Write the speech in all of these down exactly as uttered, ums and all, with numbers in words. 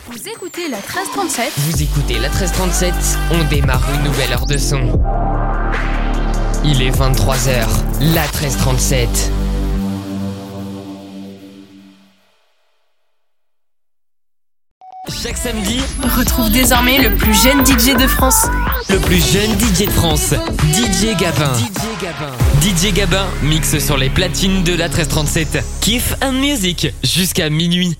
Vous écoutez la treize trente-sept. Vous écoutez la treize trente-sept, on démarre une nouvelle heure de son. Il est vingt-trois heures, la treize trente-sept. Chaque samedi, retrouve désormais le plus jeune D J de France. Le plus jeune D J de France, D J Gabin. D J Gabin. D J Gabin mixe sur les platines de la treize trente-sept. Kiff and Music jusqu'à minuit.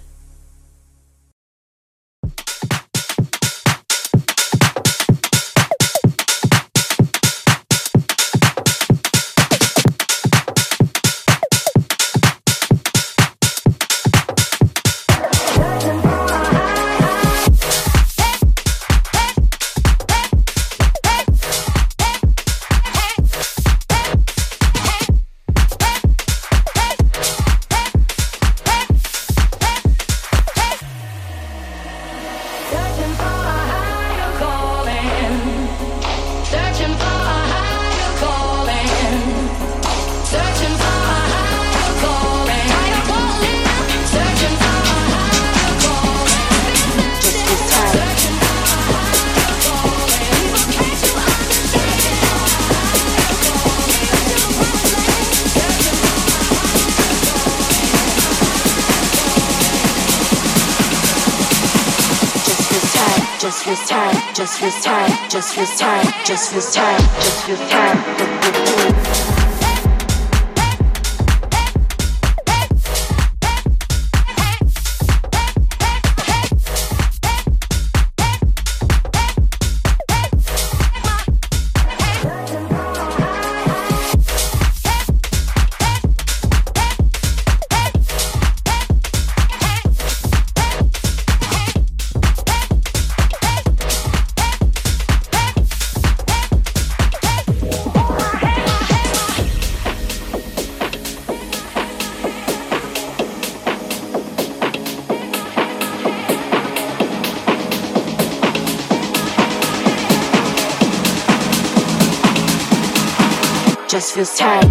Just feels time, just feels time, just feels time, just feels time, just feels time. Just feels time.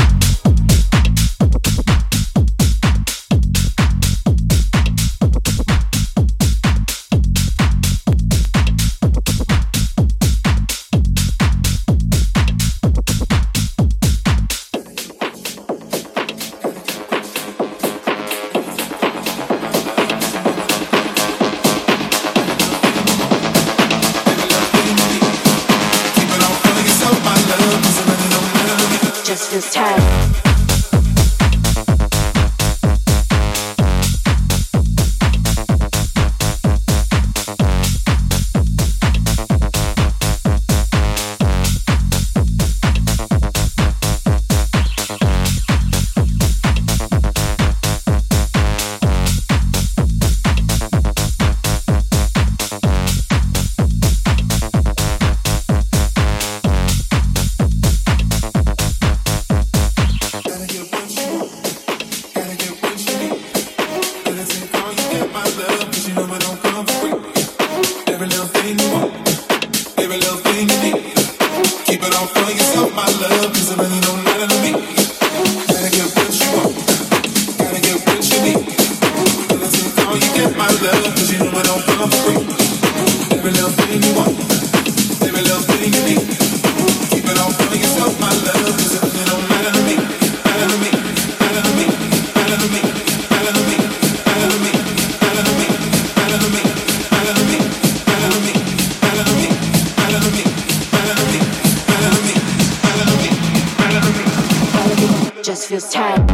Just feels time. Just feels time.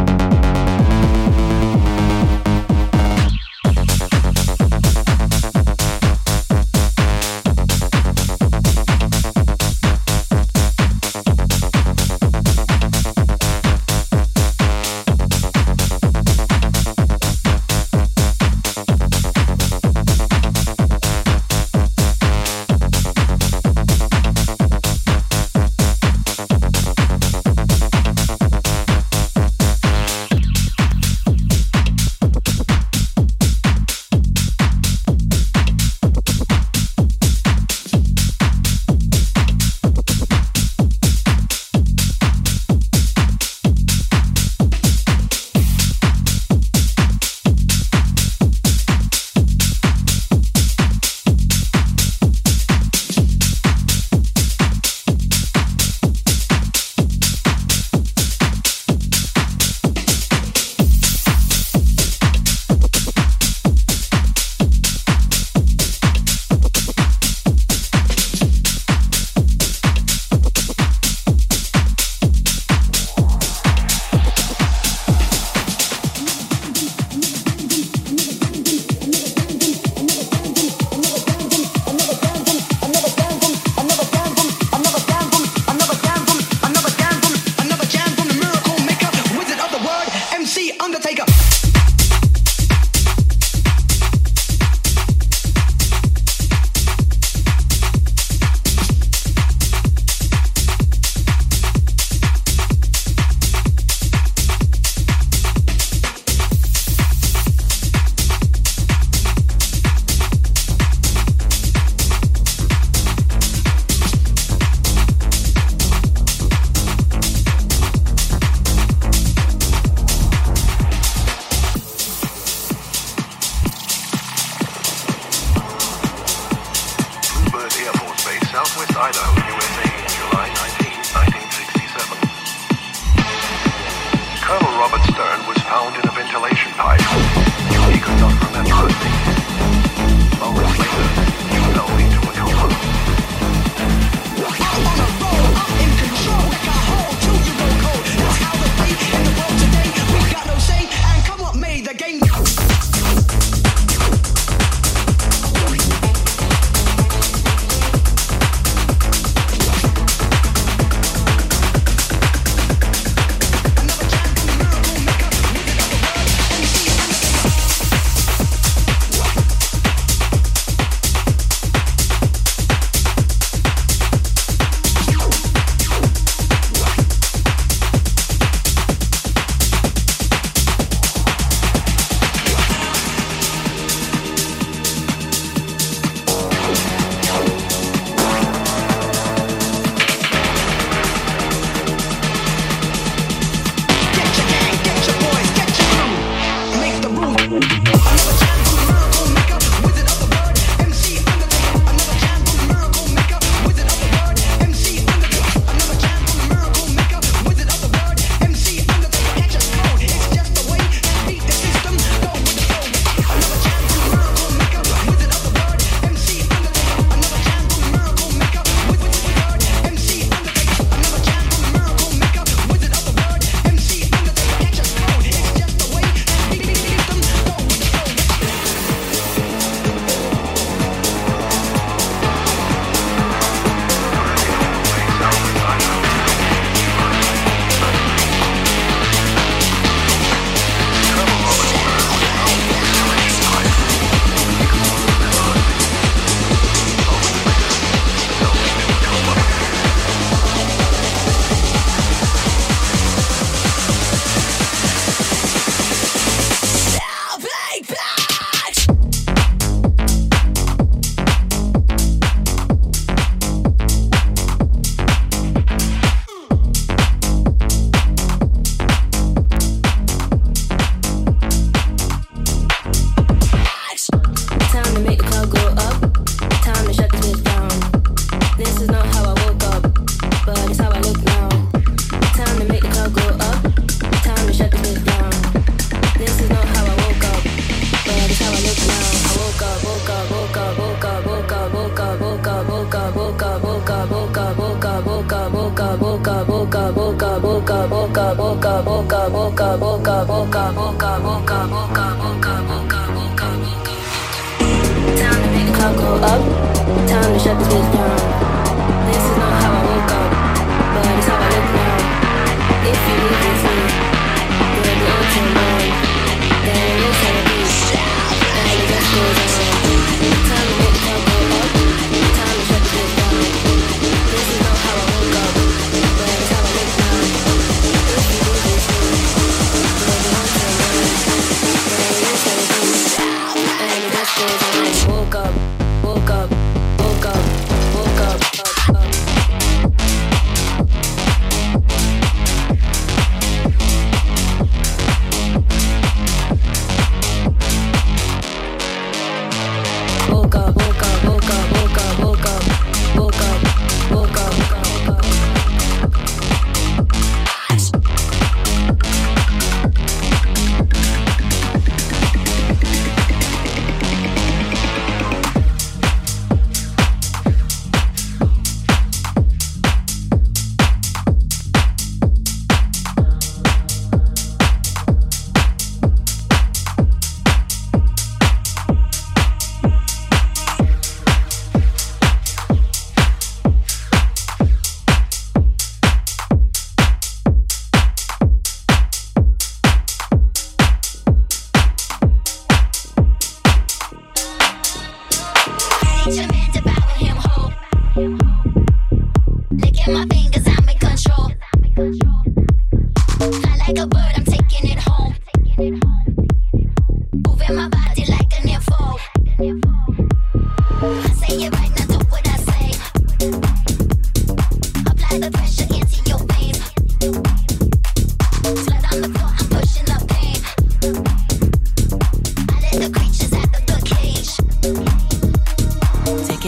Take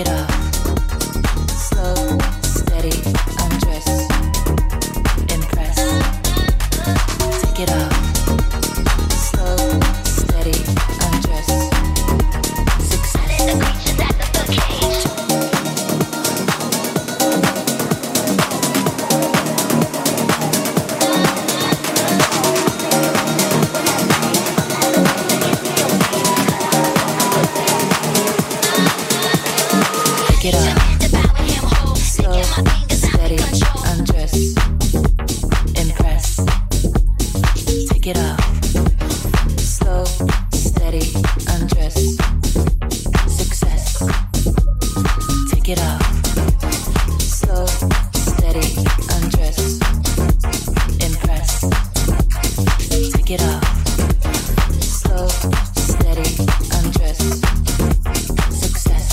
Take it off. Slow, steady, undress. Impress. Take it off. Slow, steady, undress. Success. Take it off. Slow, steady, undress. Impress. Take it off. Slow, steady, undress. Success.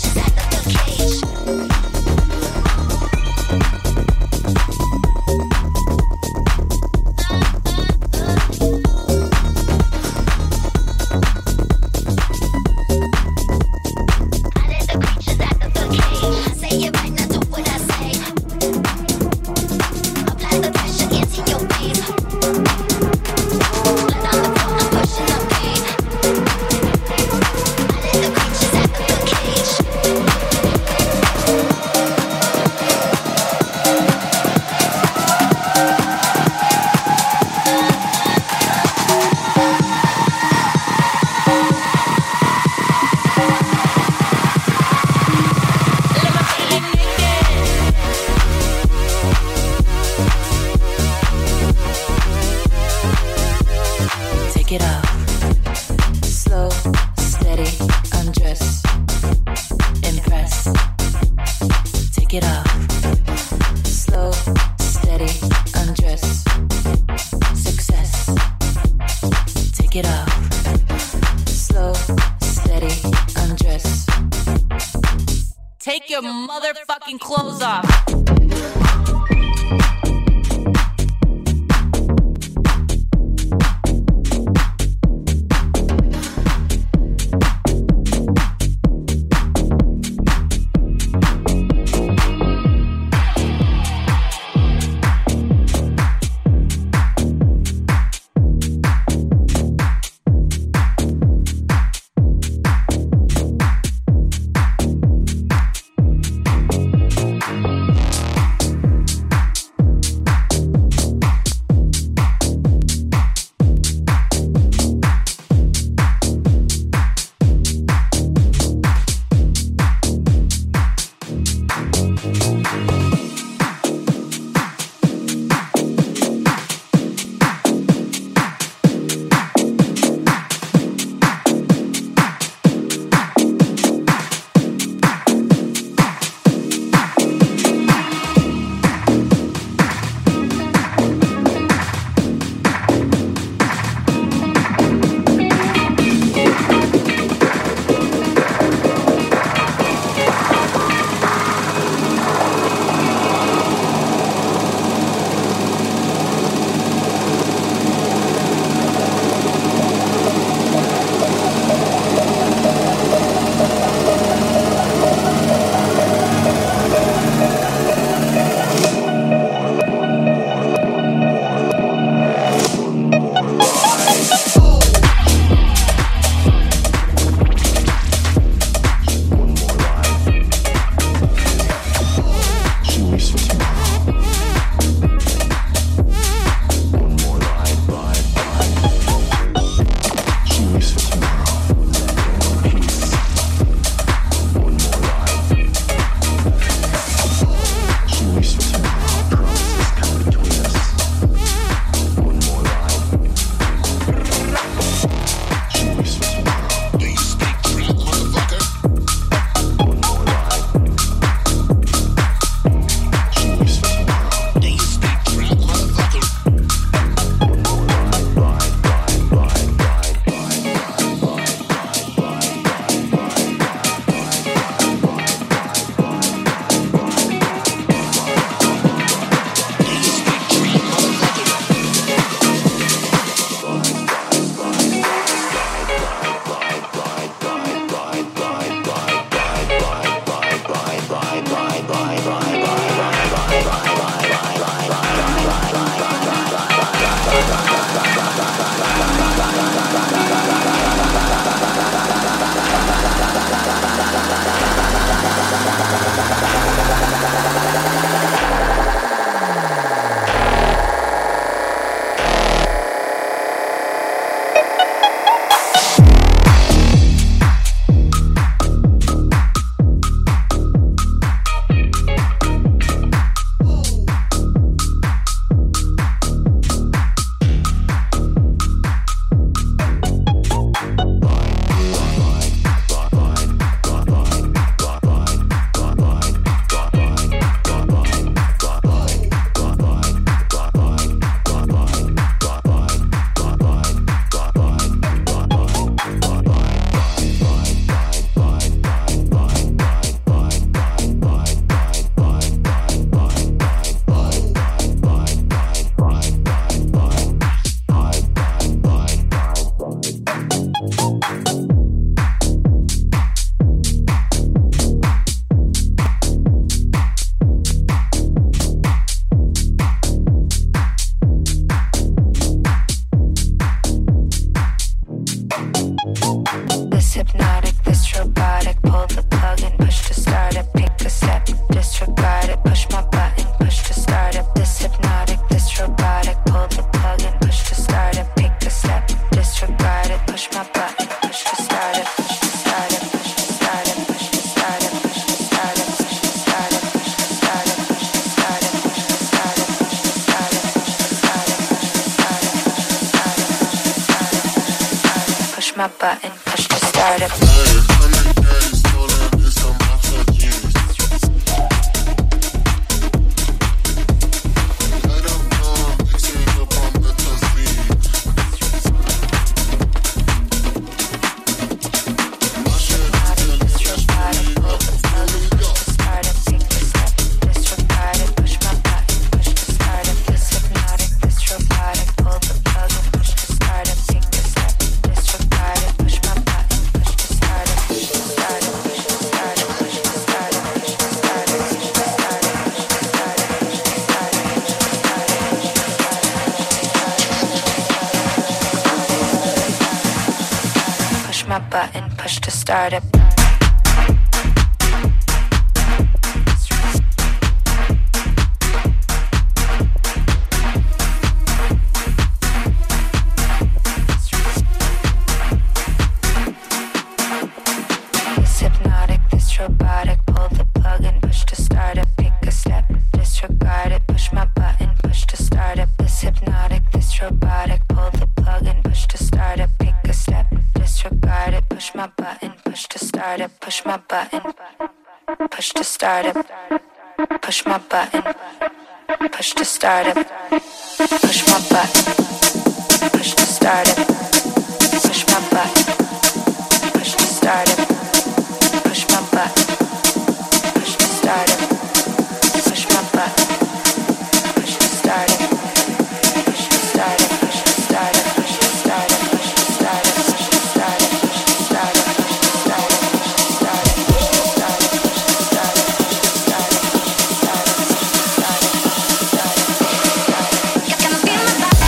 Take your motherfucking clothes off. button, push to start it. My button, push to start it. This hypnotic, this robotic, pull the plug and push to start it. Pick a step, disregard it, push my button, push to start it. This hypnotic, this robotic, pull the plug and push to start it. Pick a step, disregard it, push my button, push to start it, push my button, push to start it, push my button, push to start it, push my button, push to start it, push my button, push to start it, push my button, push to start it, push my button, push to start it, push to start it, push to start it, push to start it, push to start it, push to start it, push to start it, push to start it, push to start it, push to start it, push to start it, push to start it, push to start it, push to start it, push to start it, push to start it. Gonna feel my body.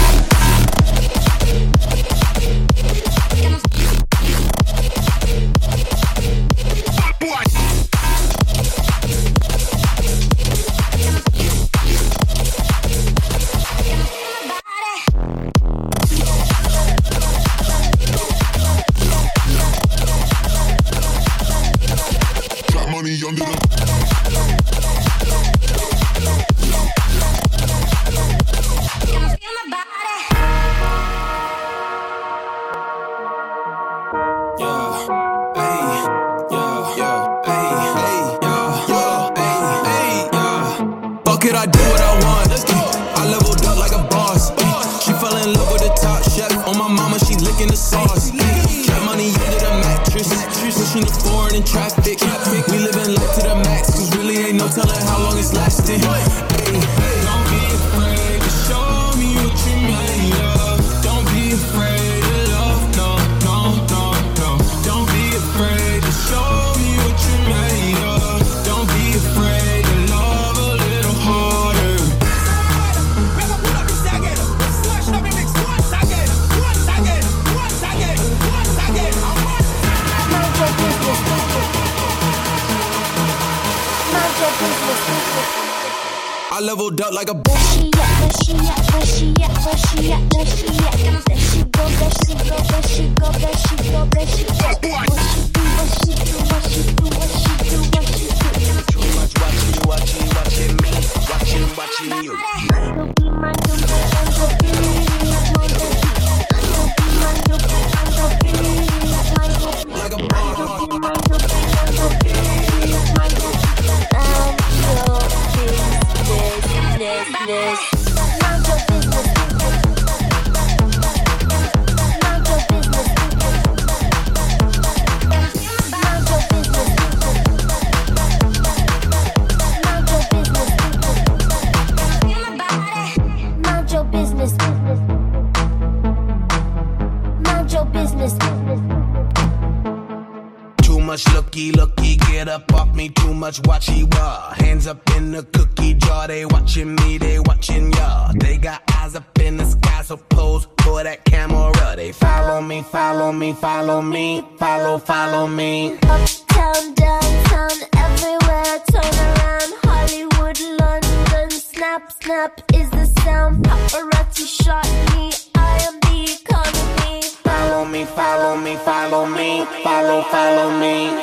Under the Could I do what I want? I leveled up like a boss. She fell in love with the top chef. On my mama, she licking the sauce. Got money under the mattress. Pushing the foreign in traffic. We living life to the max. Cause really ain't no telling how long it's lasting. Ay, don't be afraid to show me what you made of. Don't be afraid of love. No, no, no, no. Don't be afraid to show me what you made of. Don't be afraid to love a little harder. I leveled up like a Where she at, where she at, where she at, where she at, where she at. There she go, there she go, there she go, there she go, there she go. What she do, what she do, what she do, what she do, what she do. Too much watching, watching, watching me, watching, watching you. Like a much looky, looky, get up off me. Too much watchy wah. Hands up in the cookie jar. They watching me, they watching ya. They got eyes up in the sky, so pose for that camera. They follow me, follow me, follow me, follow, follow me. Uptown, downtown, everywhere, turn around. Hollywood, London, snap, snap is the sound. Paparazzi shot me, I am the economy. Follow me, follow me, follow me, follow, follow me.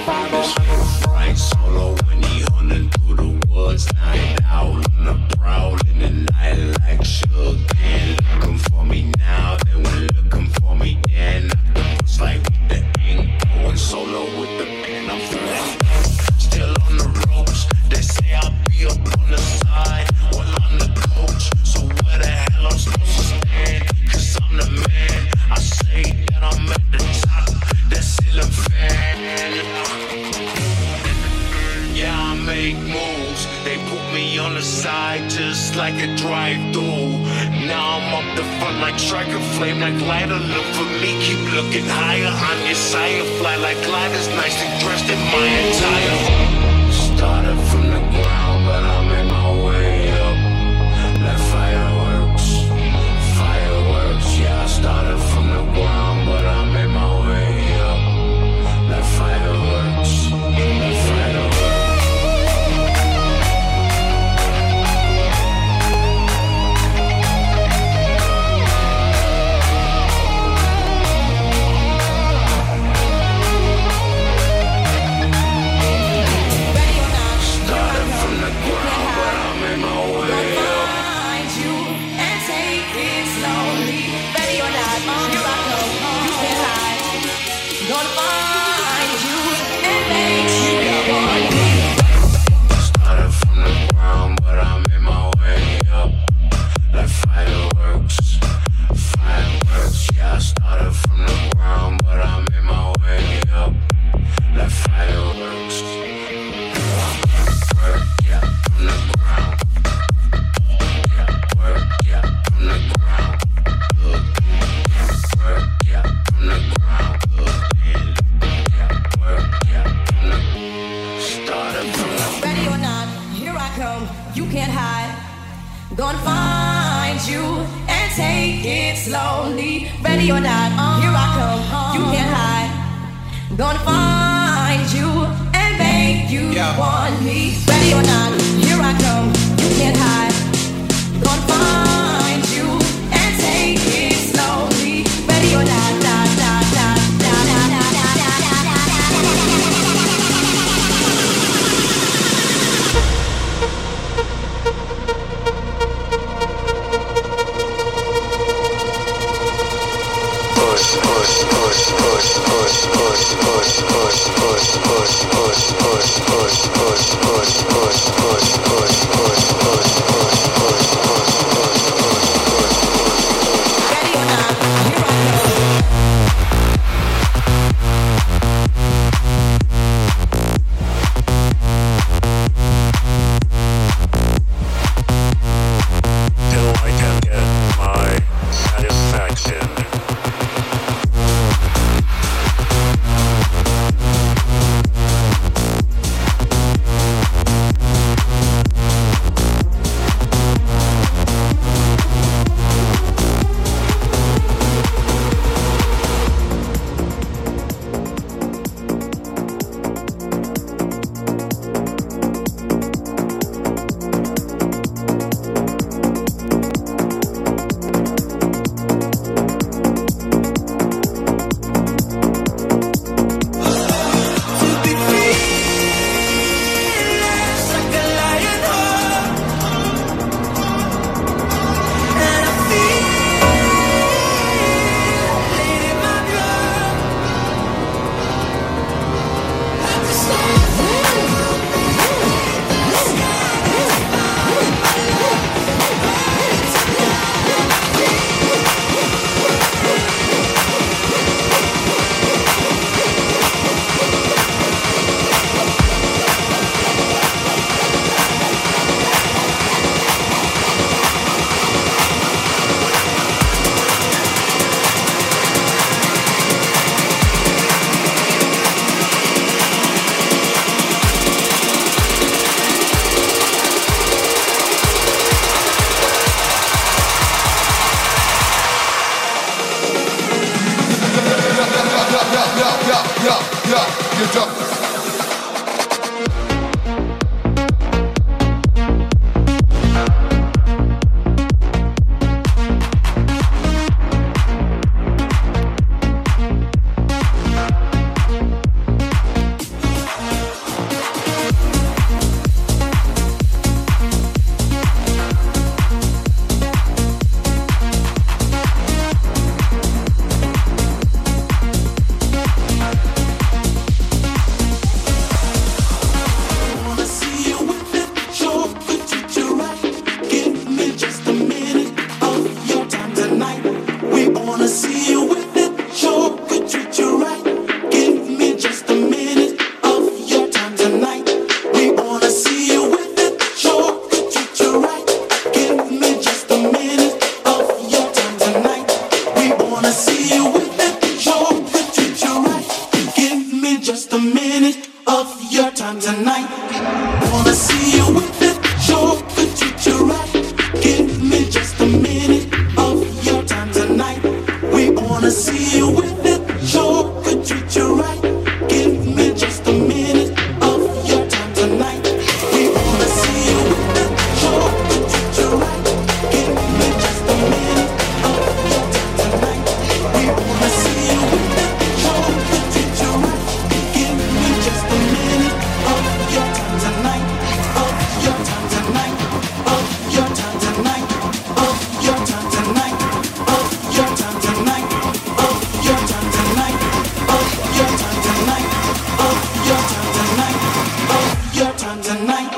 Satisfaction. minute of your time tonight. Wanna see you with it, sure could treat you right. Give me just a minute of your time tonight. We wanna see you with it, sure could treat you right. Give me just a minute of your time tonight. We wanna see you with it, sure could treat you right. Give me just a minute of your time tonight. We wanna see you with it, sure could treat you right. Give me just a minute of your time tonight. Of your time tonight. Of your time tonight. Of your time tonight. Of your time tonight. Of your time tonight. Of your time tonight. Of your time tonight. Of your time tonight.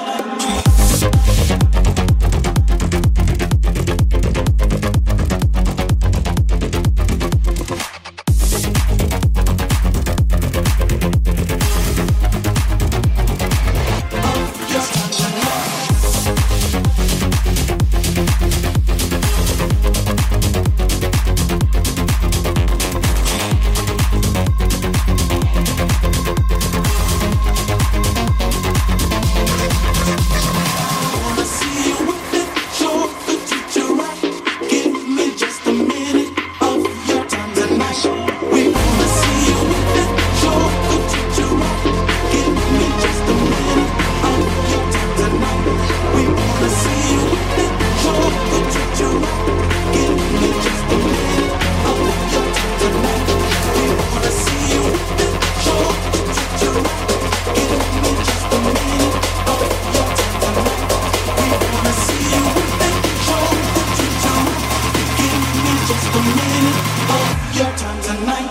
Wanna see you with it, sure could treat you right. Give me just a minute of your time tonight. We wanna see you with it, sure could treat you right. Give me just a minute of your time tonight. We wanna see you with it, sure could treat you right. Give me just a minute of your time tonight. We wanna see you with it, sure could treat you right. Give me just a minute of your time tonight. We wanna see you with it, sure could treat you right. Give me just a minute of your time tonight.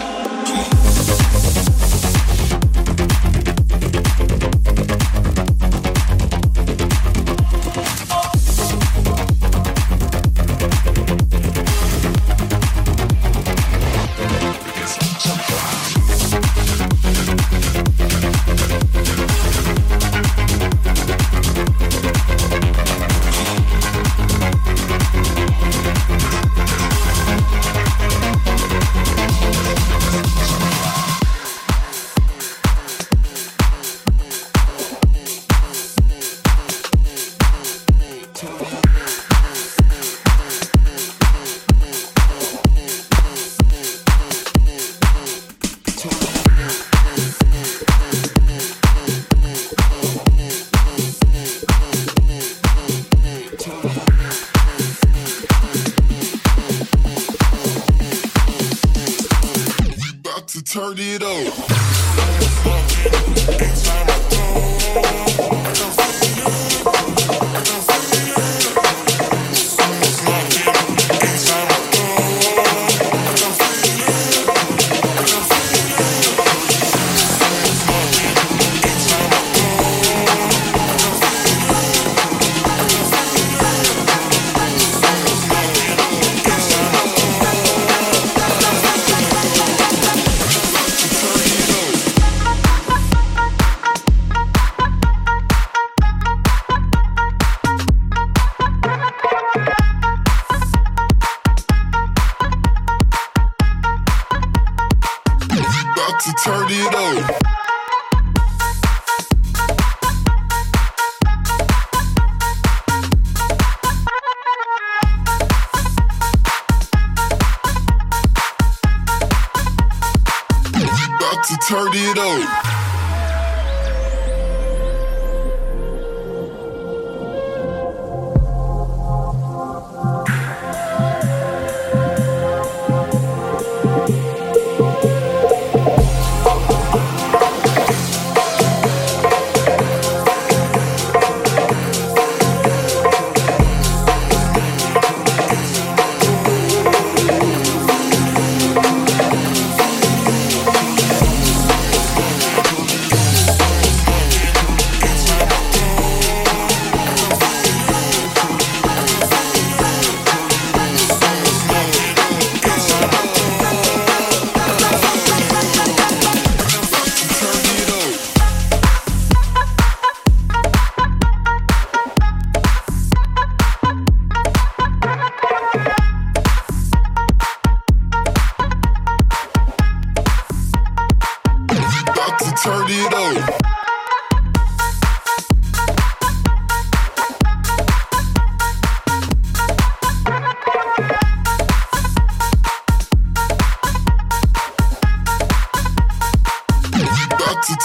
About to turn it up. About to turn it up. About to turn it up.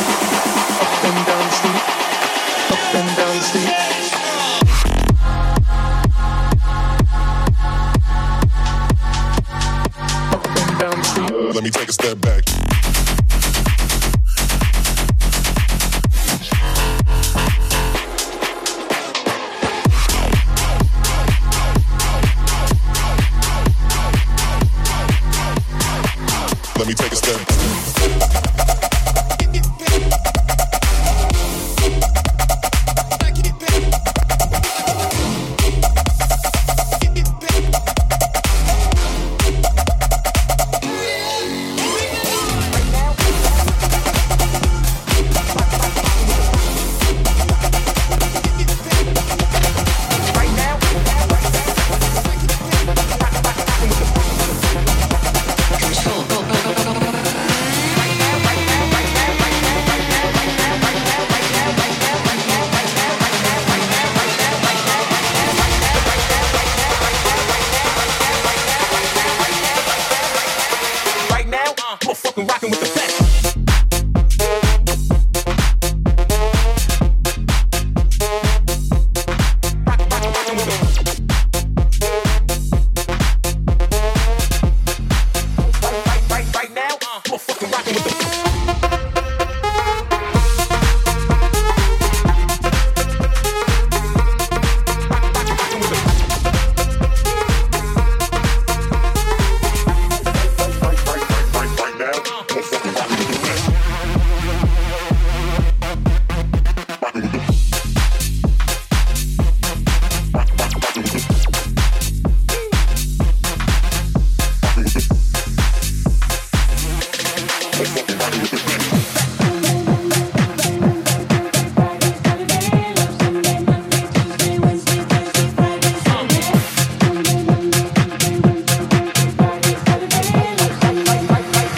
Up and down the street. Up and down the street. Up and down the street. Let me take a step back. Let me take a step.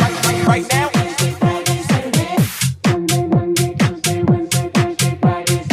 Right now.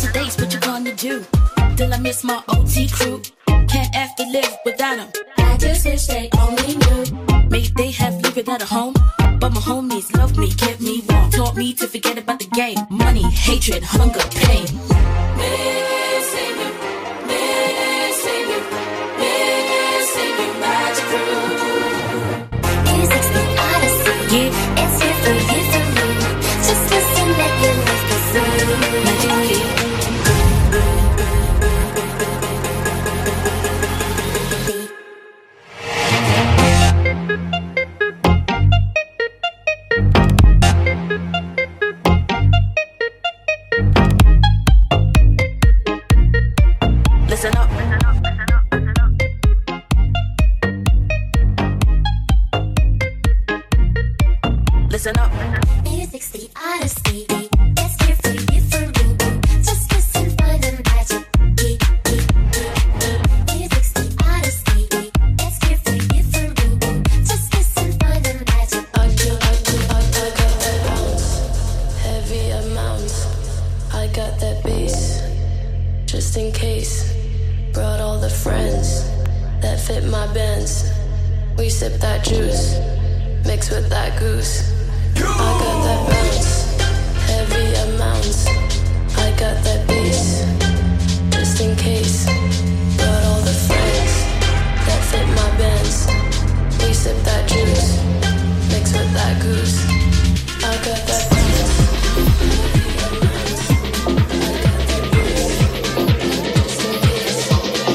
Miss the days, what you gonna do? Till I miss my O T crew. Can't have to live without them. I just wish they only knew. Maybe they have lived without a home, but my homies loved me, kept me warm, taught me to forget about the game. Money, hatred, hunger, pain. Missing you, missing you, missing you, Magic Crew. Music's the odyssey. Yeah, It's here for you to me. Just listen, let your life go through. Magic Crew. Listen up. Listen up. Music's the odyssey. It's here for you for me. Just listen for the magic. Music's the odyssey. It's here for you for me. Just listen for the magic. I got, I got, I got that bounce, heavy amounts. I got that bass, just in case. Brought all the friends that fit my bands. We sip that juice, mixed with that goose. I got that bounce, heavy amounts. I got that bass, just in case. Brought all the friends that fit my bands. We sip that juice, mixed with that goose. I got that bounce, heavy amounts. I got that bass, just in case.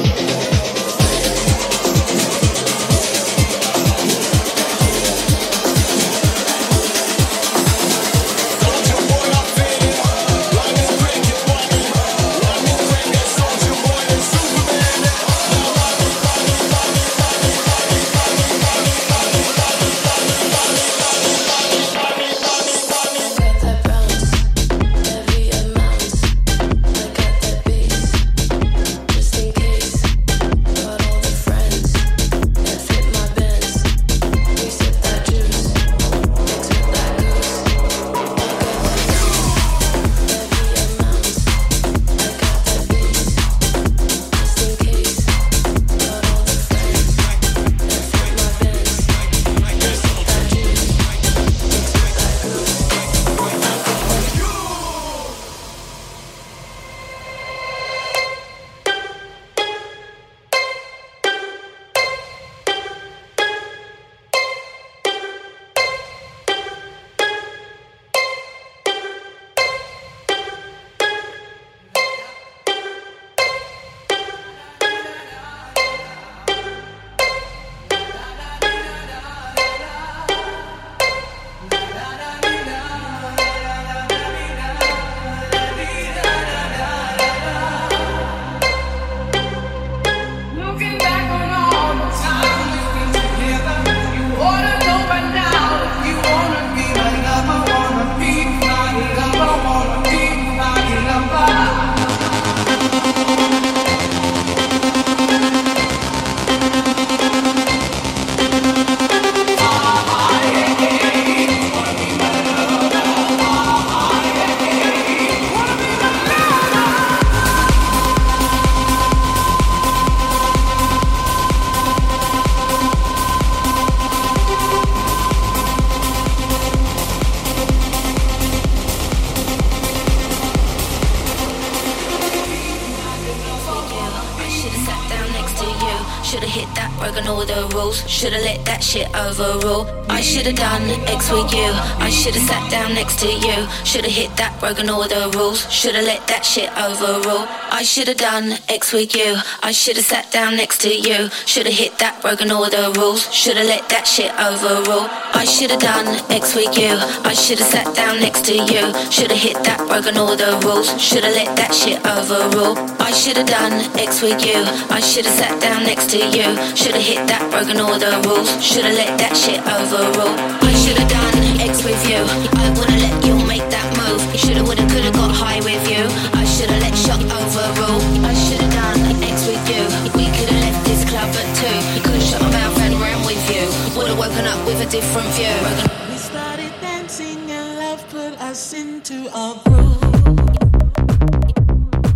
Should've let that shit overrule. I should've done X with you. I should've sat down next to you. Should've hit that, broken all the rules. Should've let that shit overrule. I should've done X with you. I should've sat down next to you. Should've hit that, broken all the rules. Should've let that shit overrule. I should've done X with you. I should've sat down next to you. Should've hit that, broken all the rules. Should've let that shit overrule. I should've done X with you. I should've sat down next to you. Should've hit that, broken all the rules. Should've let that shit overrule. I should've done X with you. I wanna let you make that move. Should've, woulda, coulda got high with you. I should've let shock overrule. I should've done X with you. We could've left this club at two. Could've shut my mouth and ran with you. Would've woken up with a different view. We started dancing and love put us into a groove.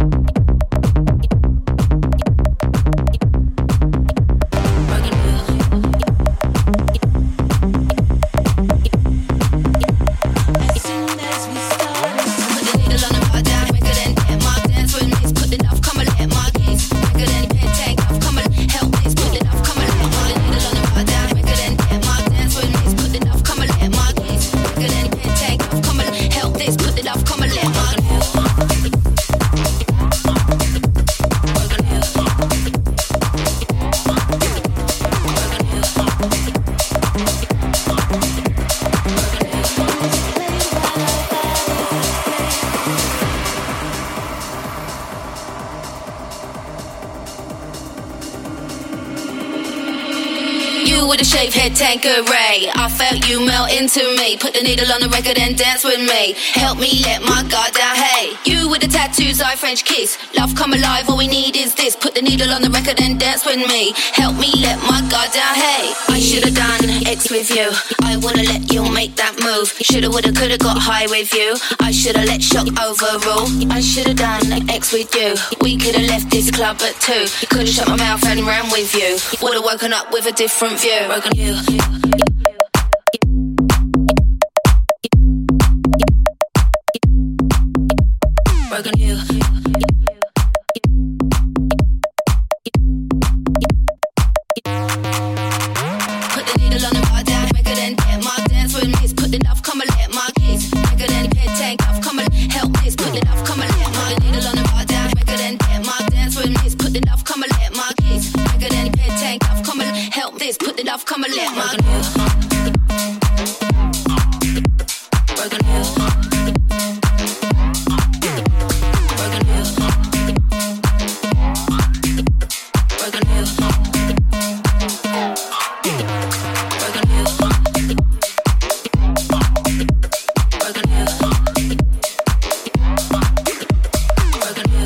the shave head Tanqueray. I felt you melt into me. Put the needle on the record and dance with me. Help me let my guard down, hey. You with the tattoos, I French kiss. Love come alive, all we need is this. Put the needle on the record and dance with me. Help me let my guard down, hey. I should've done X with you. I wanna let you make that move. Shoulda, woulda, coulda got high with you. I shoulda let shock overrule. I shoulda done X with you. We coulda left this club at two. Coulda shut my mouth and ran with you. Woulda woken up with a different view. Broken you. Broken you. Put the needle on the bar down, make it and get my dance with me. Put the love, come and let my kiss. Make it and head tank off, come and help this. Put the love, come and let my needle on the bar down, make it and get my dance with me. Put the love, come and let my kiss. Make it and head tank off, come and help this. Put the love, come and let my kiss. Broken you. Broken you. Broken you. Broken you. Broken you. Broken you.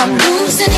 I'm losing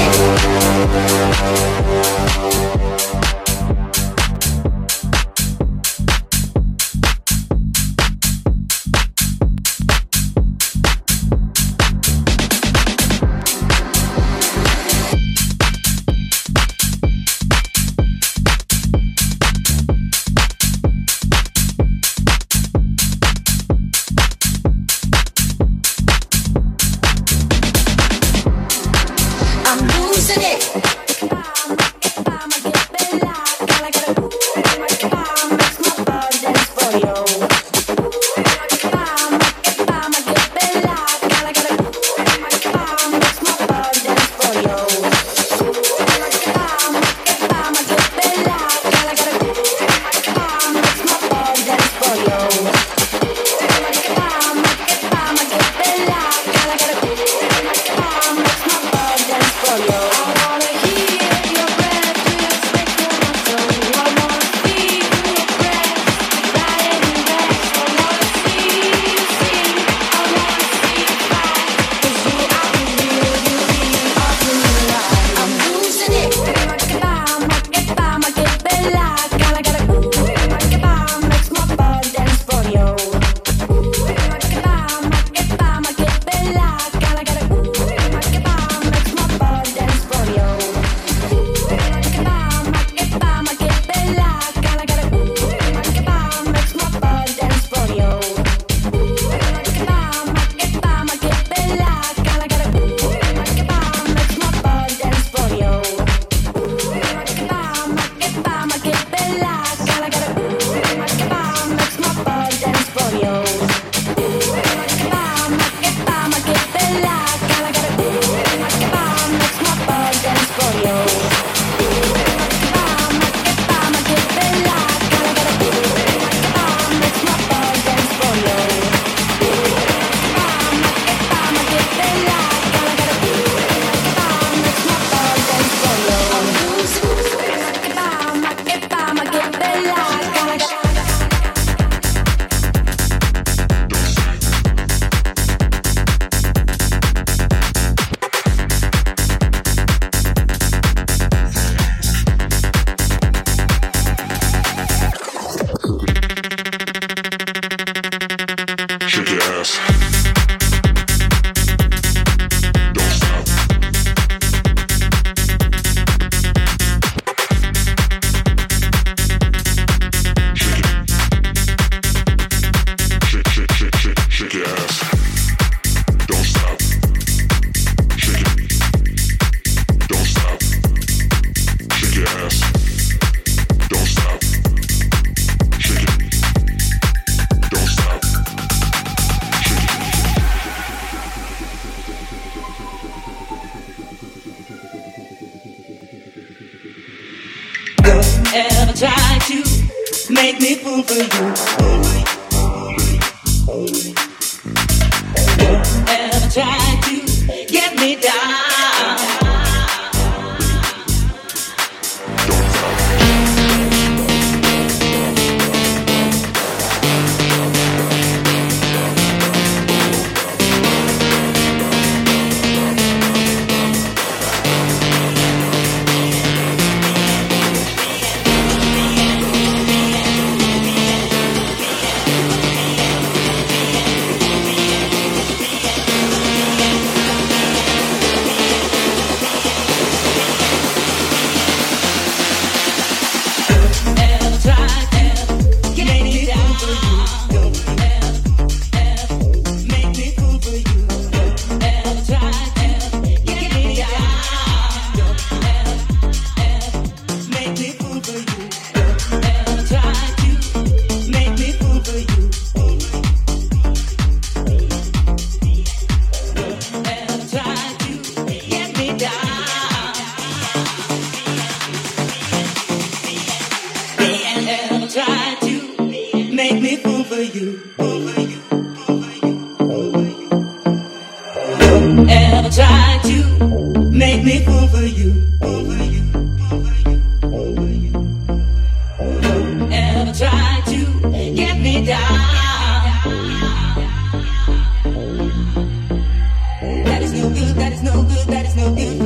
That is no good, that is no good, that is no good.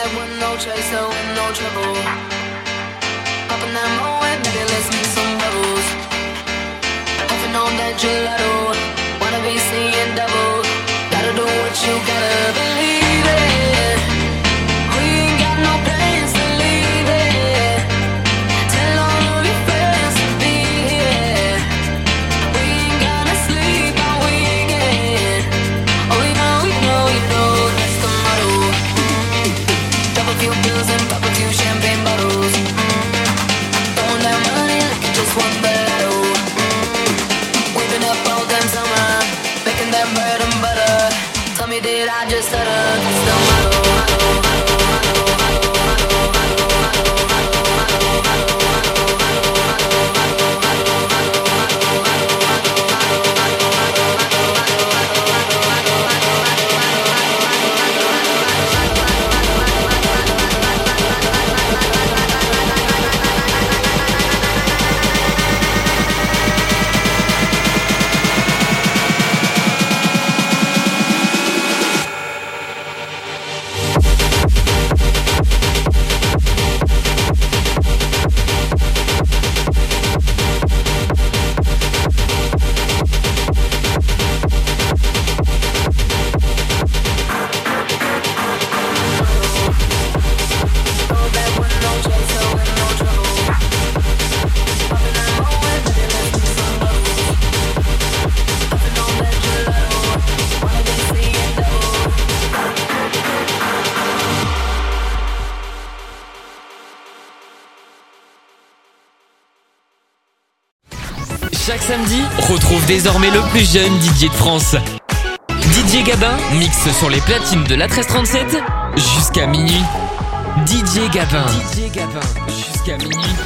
back with no chaser, with no trouble. Popping that moe, maybe let's make some bubbles. Puffing on that gelato, wanna be seeing double. Gotta do what you gotta believe it. We ain't got no plans to leave it. Tell all of your friends to be here. We ain't gonna sleep all weekend. Oh, we know, we know, we know that's the motto. Drop a few pills and pop a few champagne bottles. Throwing that money like you just won the lotto. We've been up all damn summer, making that bread and butter. Tell me, did I just stutter? That's the motto. Chaque samedi, retrouve désormais le plus jeune D J de France. D J Gabin mixe sur les platines de l'A treize trente-sept jusqu'à minuit. D J Gabin. D J Gabin jusqu'à minuit.